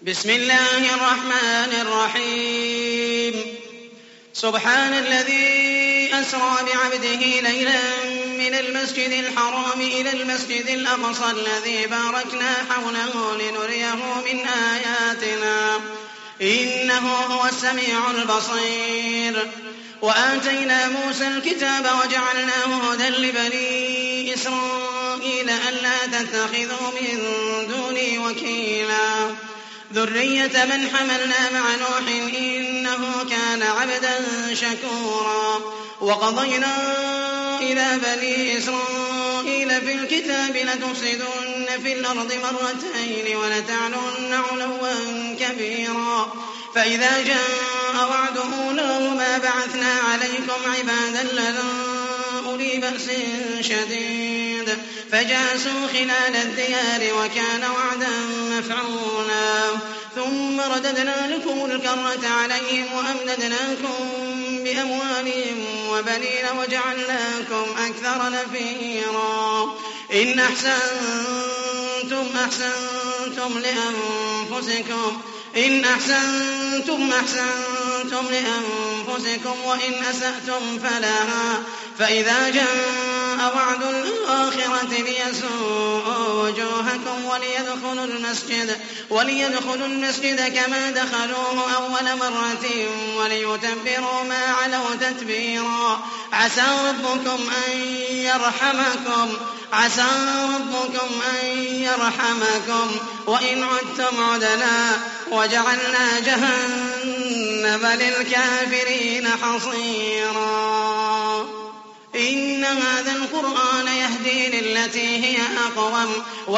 بسم الله الرحمن الرحيم سبحان الذي أسرى بعبده ليلا من المسجد الحرام إلى المسجد الأقصى الذي باركنا حوله لنريه من آياتنا إنه هو السميع البصير. وآتينا موسى الكتاب وجعلناه هدى لبني إسرائيل ألا تتخذوا من دوني وكيلا ذرية من حملنا مع نوح إنه كان عبدا شكورا. وقضينا إلى بني إسرائيل في الكتاب لتفسدن في الأرض مرتين ولتعلن علوا كبيرا فإذا جاء وعد أولاهما بعثنا عليكم عبادا لنا أولي بأس شديد فجاسوا خلال الديار وكان وعدا مفعولا. ثم رددنا لكم الكرة عليهم وأمددناكم بأموالهم وبنين وجعلناكم أكثر نفيرا. إن أحسنتم أحسنتم لأنفسكم وإن أسأتم فلها فإذا جاء وعد الآخرة ليسوءوا وجوهكم وليدخلوا المسجد كما دخلوه أول مرة وليتبروا ما علوا تتبيرا. عسى ربكم أن يرحمكم وإن عدتم عدنا وجعلنا جهنم للكافرين حصيرا. إن هذا القرآن يهدي للتي هي أقوم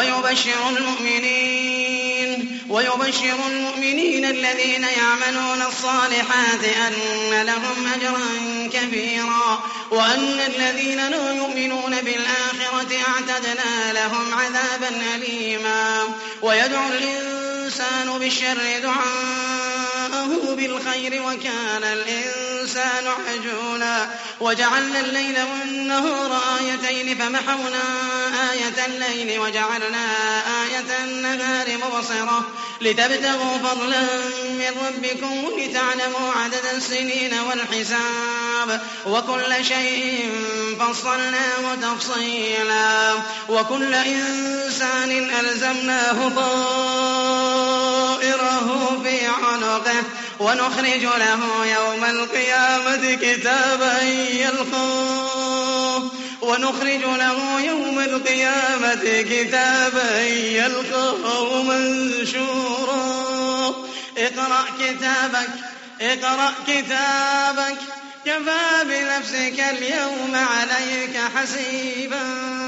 ويبشر المؤمنين الذين يعملون الصالحات أن لهم أجرا كبيرا وأن الذين لا يؤمنون بالآخرة أعتدنا لهم عذابا أليما. ويدعو الإنسان بالشر دعاءه بالخير وكان الإنسان عجولا. وجعلنا الليل والنهار آيتين فمحونا آية الليل وجعلنا آية النهار مبصرة لتبتغوا فضلا من ربكم ولتعلموا عدد السنين والحساب وكل شيء فصلناه تفصيلا. وكل إنسان ألزمناه طائره في عنقه ونخرج له يوم القيامة كتابا يلقاه منشورا. اقرأ كتابك كفى بنفسك اليوم عليك حسيبا.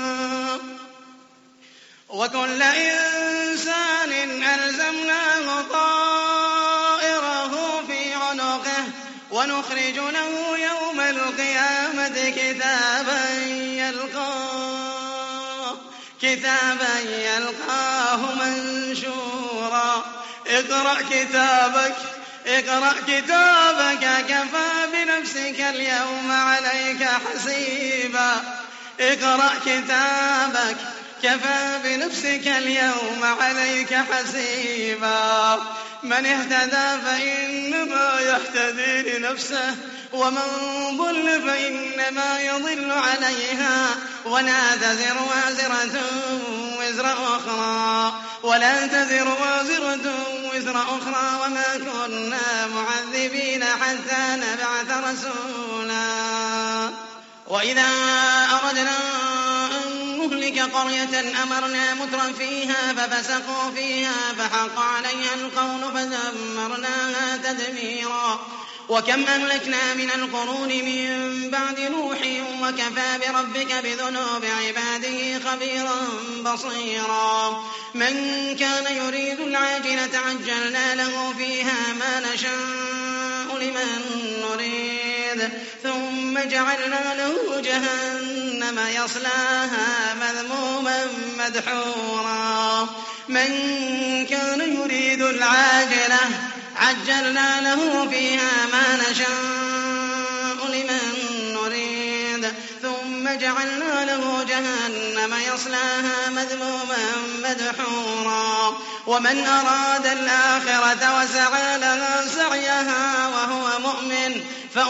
وكل إنسان ألزمناه طائره في عنقه ونخرج له يوم القيامة كتابا يلقاه منشورا. اقرأ كتابك كفى بنفسك اليوم عليك حسيبا. من اهتدى فإنما يهتدي لنفسه ومن ضل فإنما يضل عليها ولا تزر وزر أخرى وما كنا معذبين حتى نبعث رسولا. وإذا أردنا أن نهلك قرية أمرنا متر فيها ففسقوا فيها فحق عليها القول فدمرناها تدميرا. وكم أهلكنا من القرون من بعد نوح وكفى بربك بذنوب عباده خبيرا بصيرا. من كان يريد العاجلة عجلنا له فيها ما نشاء لمن نريد ثم جعلنا له جهنم يصلاها مذموما مدحورا. من كان يريد العاجلة عجلنا له فيها ما نشاء لمن نريد ثم جعلنا له جهنم يصلاها مذموما مدحورا. ومن أراد الآخرة وسعى لها سعيها وهو مؤمن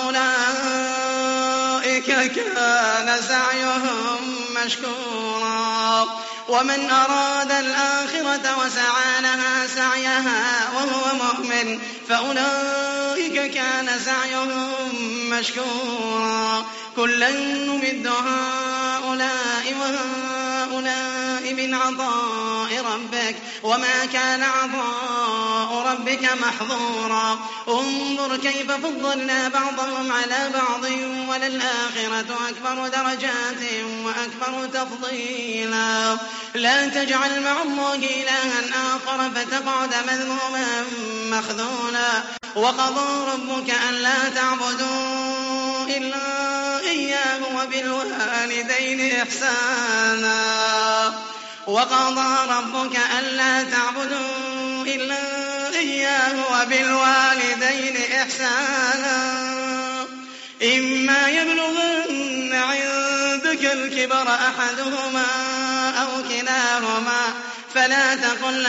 فأولئك كان سعيهم مشكورا ومن أراد الآخرة وسعى لها سعيها وهو مؤمن فأولئك كان سعيهم مشكورا كلا نمد هؤلاء وهؤلاء من عطاء ربك وما كان عطاء ربك محظورا انظر كيف فضلنا بعضهم على بعض وللآخرة أكبر درجات وأكبر تفضيلا لا تجعل مع الله إلها آخر فتقعد مذموما مخذولا وقضى ربك ألا تعبدوا إلا إياه وبالوالدين إحسانا وقضى ربك ألا تعبدوا إلا إياه وبالوالدين إحسانا إما يبلغن عندك الكبر أحدهما أو كلاهما فلا تقل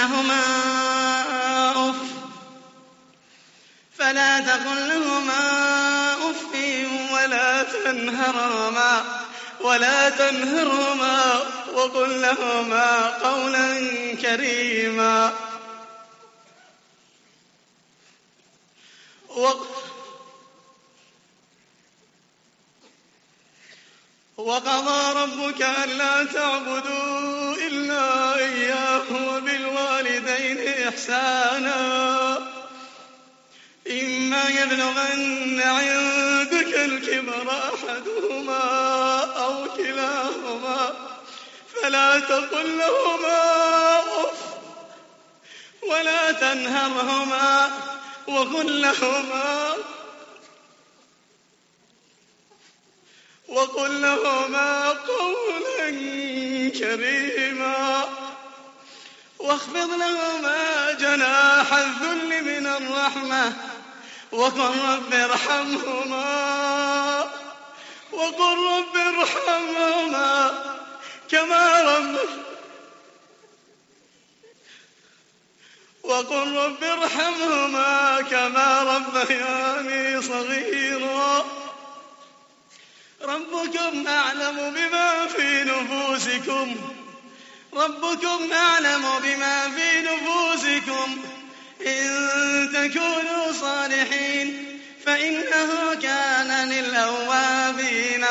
لهما أف ولا تنهرهما وقل لهما قولا كريما وقضى ربك ألا تعبدوا إلا إياه وبالوالدين إحسانا إما يبلغن عندك الكبر أحدهما أو كلاهما فلا تقل لهما أف ولا تنهرهما وقل لهما قولا كريما واخفض لهما جناح الذل من الرحمة وقل رب ارحمهما كما ربياني صغيرا ربكم أعلم بما في نفوسكم إن تكونوا صالحين فإنه كان للأوابين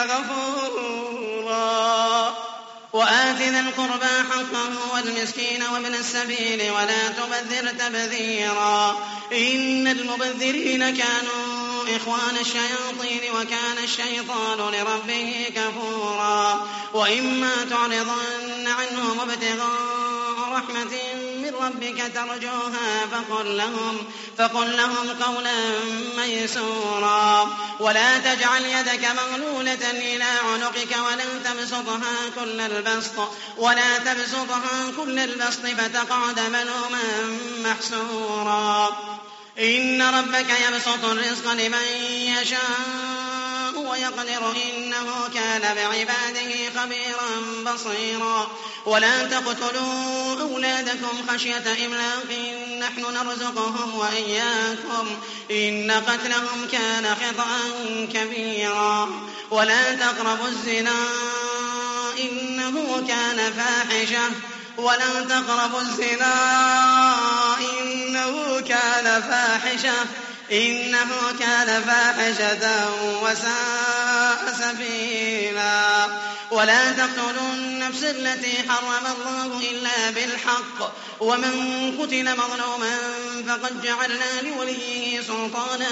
غفورا وآت ذا القربى حقه والمسكين وابن السبيل ولا تبذر تبذيرا إن المبذرين كانوا إخوان الشياطين وكان الشيطان لربه كفورا وإما تعرضن عنهم ابتغاء رحمة من ربك ترجوها فقل لهم قولا ميسورا ولا تجعل يدك مغلولة إلى عنقك ولا تبسطها كل البسط فتقعد ملوما محسورا إن ربك يبسط الرزق لمن يشاء ويقدر إنه كان بعباده خبيرا بصيرا ولا تقتلوا أولادكم خشية إملاق نحن نرزقهم وإياكم إن قتلهم كان خطأ كبيرا ولا تقربوا الزنا إنه كان فاحشة وساء سبيلا ولا تقتلوا النفس التي حرم الله إلا بالحق ومن قتل مظلوما فقد جعلنا لوليه سلطانا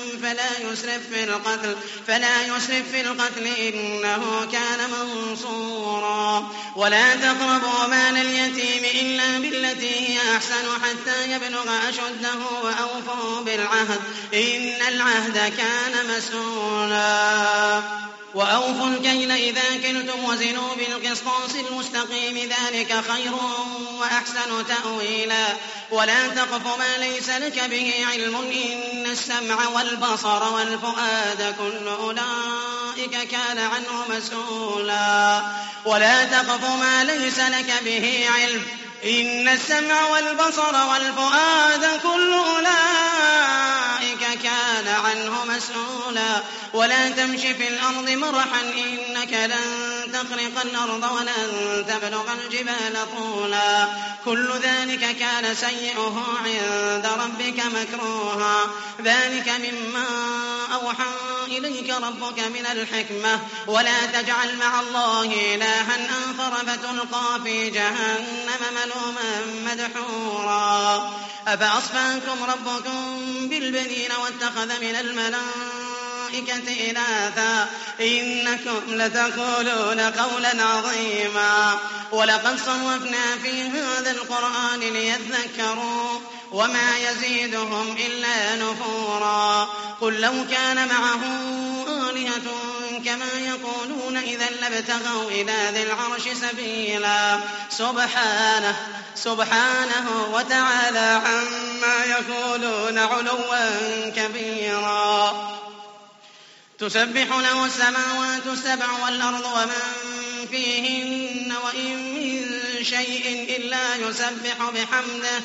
فلا يسرف في القتل إنه كان منصورا ولا تقربوا مال اليتيم إلا بالتي هي أحسن حتى يبلغ أشده وأوفوا بالعهد إن العهد كان مسؤولا وأوفوا الكيل إذا كلتم وزنوا بالقسطاس المستقيم ذلك خير وأحسن تأويلا ولا تقف ما ليس لك به علم إن السمع والبصر والفؤاد كل أولئك كان عنه مسؤولا ولا تقف ما ليس لك به علم إن السمع والبصر والفؤاد كل أولئك كان عنه مسؤولا ولا تمش في الأرض مرحا إنك لن تخرق الأرض ولن تبلغ الجبال طولا كل ذلك كان سيئه عند ربك مكروها ذلك مما أوحى إليك ربك من الحكمة ولا تجعل مع الله إلها آخر فتلقى في جهنم ملوما مدحورا أفأصفاكم ربكم بالبنين واتخذ من الملائكة إناثا إنكم لتقولون قولا عظيما ولقد صرفنا في هذا القرآن ليذكروا وما يزيدهم إلا نفورا قل لو كان معه آلهة كما يقولون إذا لابتغوا إلى ذي العرش سبيلا سبحانه وتعالى عما يقولون علوا كبيرا تسبح له السماوات السبع والأرض ومن فيهن وإن من شيء إلا يسبح بحمده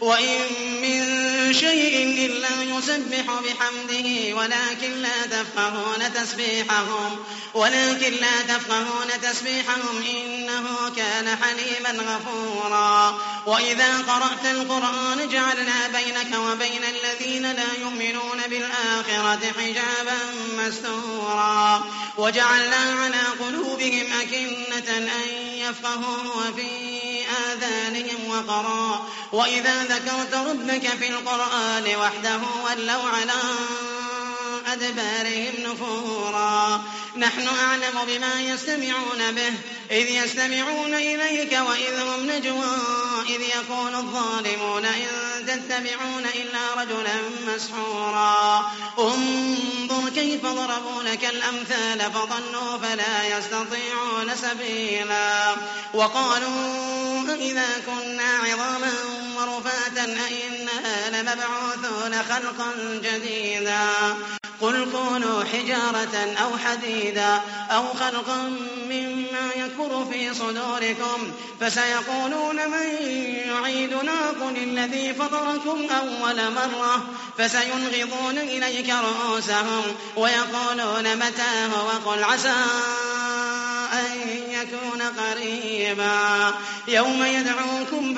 ولكن لا تفقهون تسبيحهم إنه كان حليما غفورا وإذا قرأت القرآن جعلنا بينك وبين الذين لا يؤمنون بالآخرة حجابا مستورا وجعلنا على قلوبهم أكنة أن يفقهوا وفي آذانهم وقرا وإذا ذكرت ربك في القرآن وحده ولوا على أدبارهم نفورا نحن أعلم بما يستمعون به إذ يستمعون إليك وإذ هم نجوى إذ يقول الظالمون إن تتبعون إلا رجلا مسحورا انظر كيف ضربوا لك الأمثال فضلوا فلا يستطيعون سبيلا وقالوا إذا كنا عظاما ورفاتا أئنا لمبعوثون خلقا جديدا قل كونوا حجارة أو حديدا أو خلقا مما يكبر في صدوركم فسيقولون من يعيدنا قل الذي فطركم أول مرة فسينغضون إليك رؤوسهم ويقولون متاه وقل عسى أن يكون قريبا يوم يدعوكم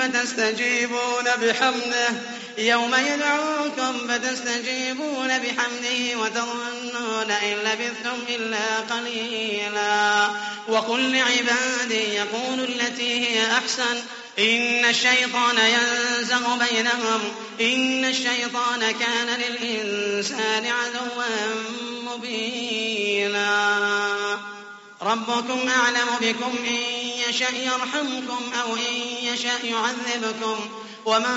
فتستجيبون بحمده وتظنون إن لبثتم إلا قليلا وقل لعبادي يقولوا التي هي أحسن إن الشيطان ينزغ بينهم إن الشيطان كان للإنسان عدوا مبينا ربكم أعلم بكم إن يشأ يرحمكم أو إن يشأ يعذبكم وما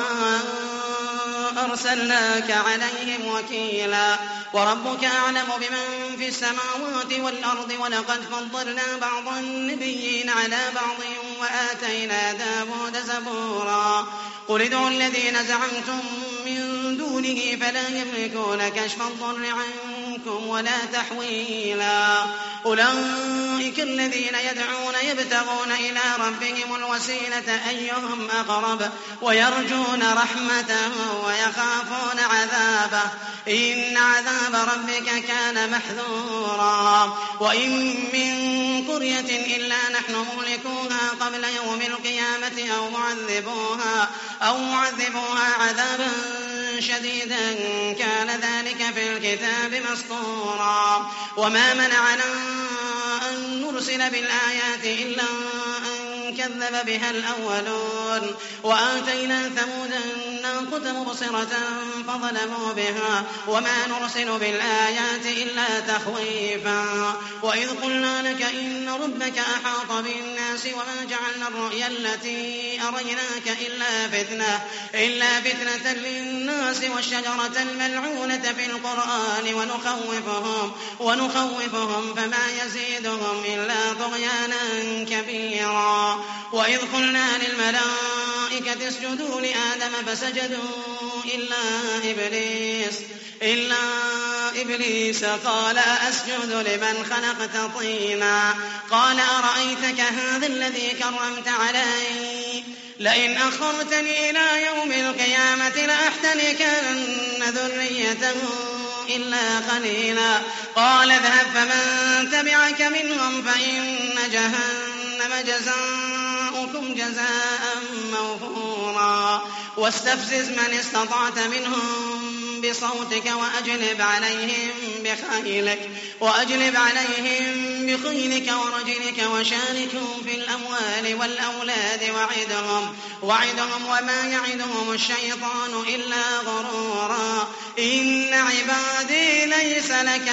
أرسلناك عليهم وكيلا وربك أعلم بمن في السماوات والأرض ولقد فضلنا بعض النبيين على بعض وآتينا داود زبورا قل ادعوا الذين زعمتم من دونه فلا يملكون كشف الضر عنكم ولا تحويلا أولئك الذين يدعون يبتغون إلى ربهم الوسيلة أيهم أقرب ويرجون رحمته ويخافون عذابه إن عذاب ربك كان محذورا وإن من قرية إلا نحن مهلكوها قبل يوم القيامة أو معذبوها عذابا شديدا كان ذلك في الكتاب مسطورا وما منعنا أن نرسل بالآيات إلا أن كذب بها الأولون وآتينا ثمود الناقة مبصرة فظلموا بها وما نرسل بالآيات إلا تخويفا وإذ قلنا لك إن ربك أحاط بالناس وما جعلنا الرؤيا التي أريناك إلا فتنة للناس والشجرة الملعونة في القرآن ونخوفهم فما يزيدهم إلا طغيانا كبيرا وإذ قلنا للملائكة اسجدوا لآدم فسجدوا إلا إبليس قال أسجد لمن خلقت طينا قال أرأيتك هذا الذي كرمت علي لئن أخرتني إلى يوم القيامة لأحتنكن ذريته إلا قليلا. قال اذهب فمن تبعك منهم فإن جهنم جزاؤكم جزاء موفورا. واستفزز من استطعت منهم بصوتك وأجلب عليهم بخيلك ورجلك وشاركهم في الأموال والأولاد وعدهم وما يعدهم الشيطان إلا غرورا. إن عبادي ليس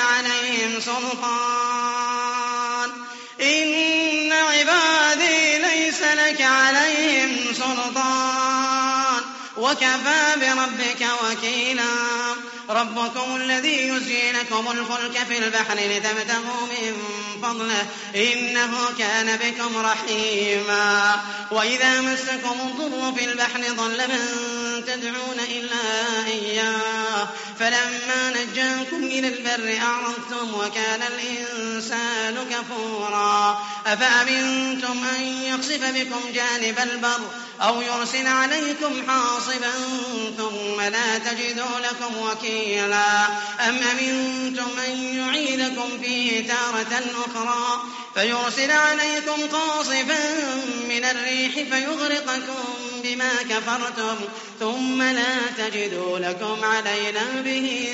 لك عليهم سلطان وكفى بربك وكيلا. ربكم الذي يزجي لكم الفلك في البحر لتبتغوا من فضله إنه كان بكم رحيما. وإذا مسكم الضر في البحر ضل من تدعون إلا إياه فلما نجاكم إلى البر أعرضتم وكان الإنسان كفورا. أفأمنتم أن يخسف بكم جانب البر أو يرسل عليكم حاصبا ثم لا تجدوا لكم وكيلا. أم أمنتم أن يعيدكم فيه تارة أخرى فيرسل عليكم قاصفا من الريح فيغرقكم بما كفرتم ثم لا تجدوا لكم علينا به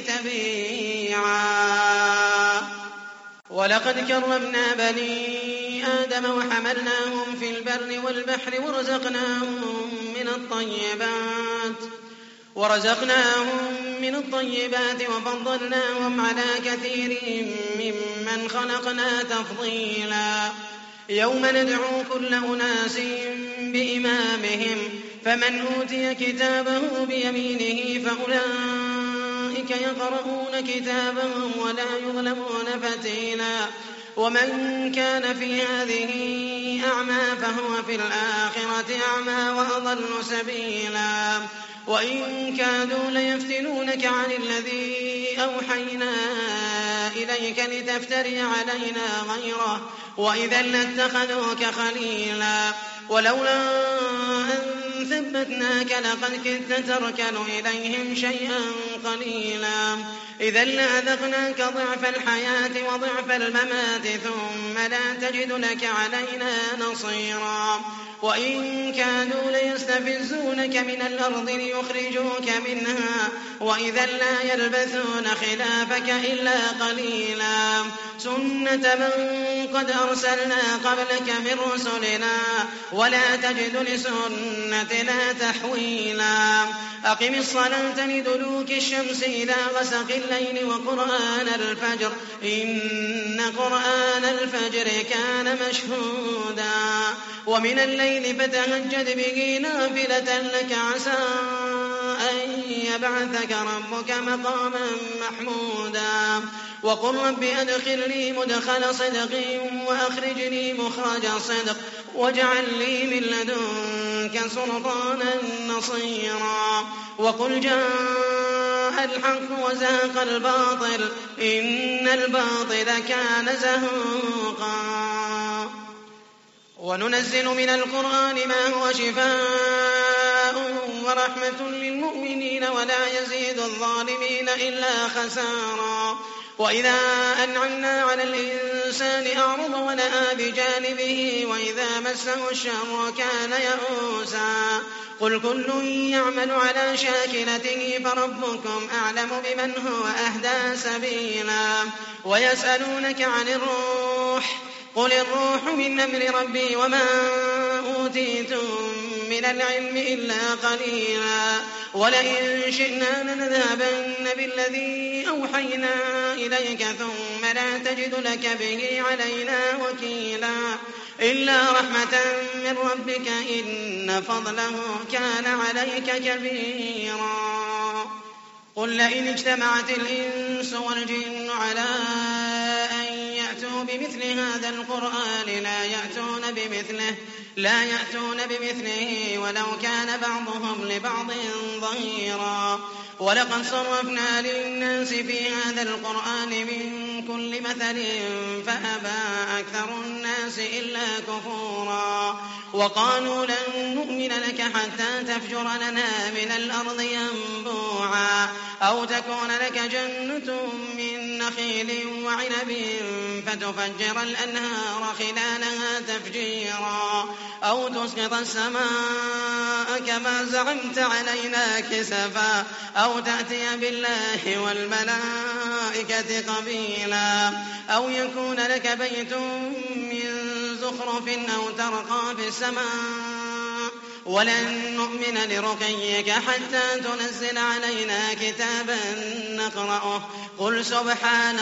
تبيعا. ولقد كرمنا بني آدم وحملناهم في البر والبحر ورزقناهم من الطيبات وفضلناهم على كثير ممن خلقنا تفضيلا. يوم ندعو كل أناس بإمامهم فمن أوتي كتابه بيمينه فأولئك يقرؤون كتابهم ولا يظلمون فتيلا. ومن كان في هذه أعمى فهو في الآخرة أعمى وأضل سبيلا. وإن كادوا ليفتنونك عن الذي أوحينا إليك لتفتري علينا غيره وإذا لاتخذوك خليلا. ولولا أن ثبتناك لقد كدت تركن إليهم شيئا قليلا. إذا لأذقناك ضعف الحياة وضعف الممات ثم لا تجد لك علينا نصيرا. وإن كانوا ليستفزونك من الأرض ليخرجوك منها وإذا لا يلبثون خلافك إلا قليلا. سنة من قد أرسلنا قبلك من رسلنا ولا تجد لسنتنا تحويلا. أقم الصلاة لدلوك الشمس إلى غسق الليل وقرآن الفجر إن قرآن الفجر كان مشهودا. ومن الليل فتهجد به نافلة لك عسى أن يبعثك ربك مقاما محمودا. وقل رب أدخلني مدخل صدق وأخرجني مخرج صدق واجعل لي من لدنك سلطانا نصيرا. وقل جاء الحق وزهق الباطل إن الباطل كان زهوقا. وننزل من القرآن ما هو شفاء ورحمة للمؤمنين ولا يزيد الظالمين إلا خسارا. وإذا أنعمنا على الإنسان أعرض ونأى بجانبه وإذا مسه الشر كان يئوسا. قل كل يعمل على شاكلته فربكم أعلم بمن هو أهدى سبيلا. ويسألونك عن الروح قل الروح من أمر ربي وما أوتيتم من العلم إلا قليلا. ولئن شئنا لنذهبن بالذي أوحينا إليك ثم لا تجد لك به علينا وكيلا. إلا رحمة من ربك إن فضله كان عليك كبيرا. قل لئن اجتمعت الإنس والجن على أن يأتوا بمثل هذا القرآن لا يأتون بمثله ولو كان بعضهم لبعض ظهيرا. ولقد صرفنا للناس في هذا القرآن من كل مثل فأبى أكثر الناس إلا كفورا وقالوا لن نؤمن لك حتى تفجر لنا من الأرض ينبوعا أو تكون لك جنة من نخيل وعنب فتفجر الأنهار خلالها تفجيرا أو تسقط السماء كما زعمت علينا كسفا أو تأتي بالله والملائكة قبيلا أو يكون لك بيت من زخرف أو ترقى في السماء ولن نؤمن لرقيك حتى تنزل علينا كتابا نقرأه قل سبحان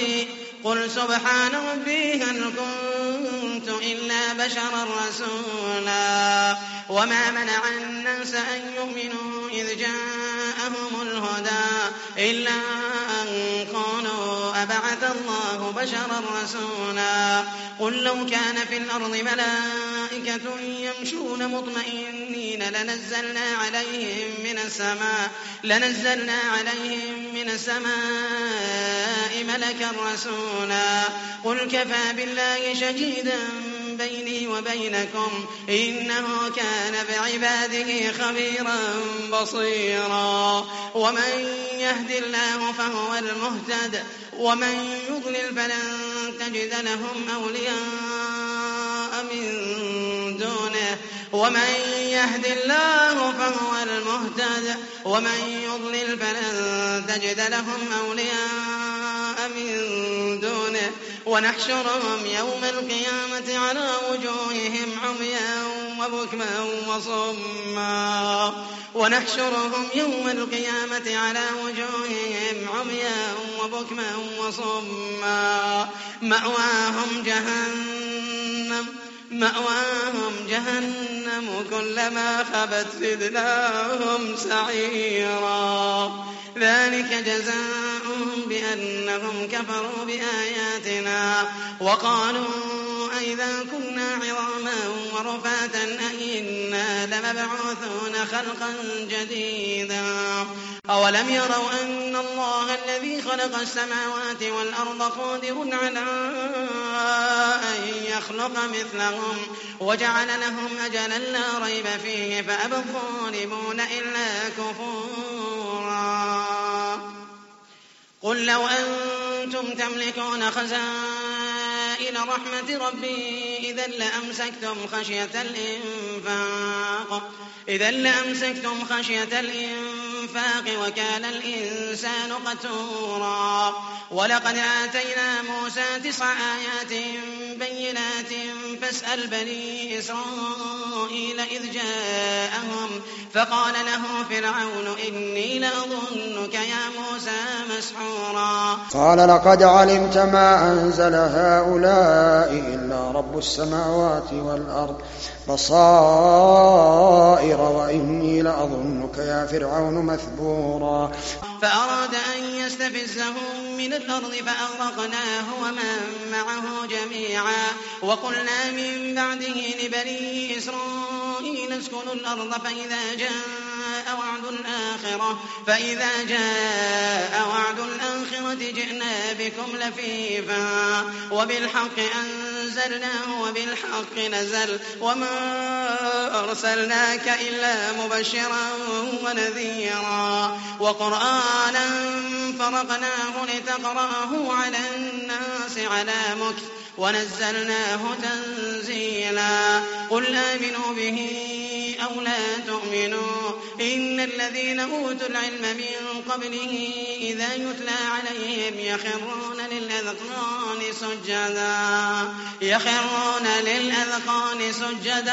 ربي هل كنت إلا بشرا رسولا وما منع الناس أن يؤمنوا إذ جاءهم الهدى إلا أن قالوا أبعث الله بشرا رسولا قل لو كان في الأرض ملائكة يمشون مطمئنين لنزلنا عليهم من السماء ملكا رسولا قل كفى بالله شهيدا بيني وبينكم إنه كان بعباده خبيرا بصيرا ومن يهد الله فهو المهتد ومن يضلل فلن تجد لهم أولياء من دونه ومن يهد الله فهو المهتد ومن يضلل فلن تجد لهم أولياء من دونه ونحشرهم يوم القيامة على وجوههم عميا وبكما وصما مأواهم جهنم كلما خبت زدناهم سعيرا ذلك جزاؤهم بأنهم كفروا بآياتنا وقالوا أئذا كنا عظاما ورفاتا أئنا لمبعوثون خلقا جديدا أولم يروا أن الله الذي خلق السماوات والأرض قادر على أن يخلق مثلهم وجعل لهم أجلا لا ريب فيه فأبى الظالمون إلا كفورا قل لو أنتم تملكون خزائن رحمة ربي إذا لأمسكتم خشية الإنفاق وكان الإنسان قتورا ولقد آتينا موسى 9 آيات بينات فاسأل بني إسرائيل إذ جاءهم فقال له فرعون إني لأظنك يا موسى مسحورا قال لقد علمت ما أنزل هؤلاء إلا رب السماوات والأرض بصائر وإني لأظنك يا فرعون مثبورا فأراد أن يستفزهم من الأرض فأغرقناه ومن معه جميعا وقلنا من بعده لبني إسرائيل اسكنوا الأرض فإذا جاء وعد الآخرة جئنا بكم لفيفا وبالحق أنزلناه وبالحق نزل وما أرسلناك إلا مبشرا ونذيرا وقرآنا فرقناه لتقرأه على الناس على مكث ونزلناه تنزيلا قل آمنوا به أو لا تؤمنوا إن الذين أوتوا العلم من قبله إذا يتلى عليهم يخرون للأذقان سجدا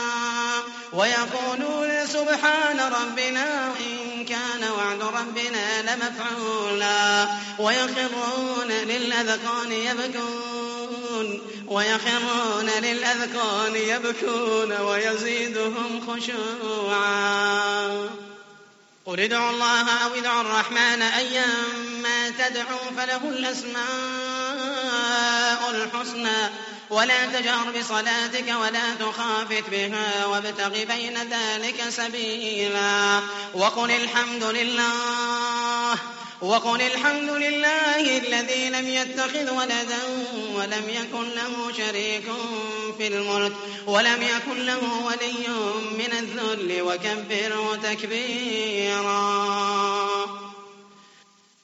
ويقولون سبحان ربنا إن كان وعد ربنا لمفعولا ويخرون للأذقان يبكون ويزيدهم خشوعا قل ادعوا الله أو ادعوا الرحمن أيما تدعوا فله الأسماء الحسنى ولا تجهر بصلاتك ولا تخافت بها وابتغ بين ذلك سبيلا وقل الحمد لله الذي لم يتخذ ولدا ولم يكن له شريك في الملك ولم يكن له ولي من الذل وكبره تكبيرا.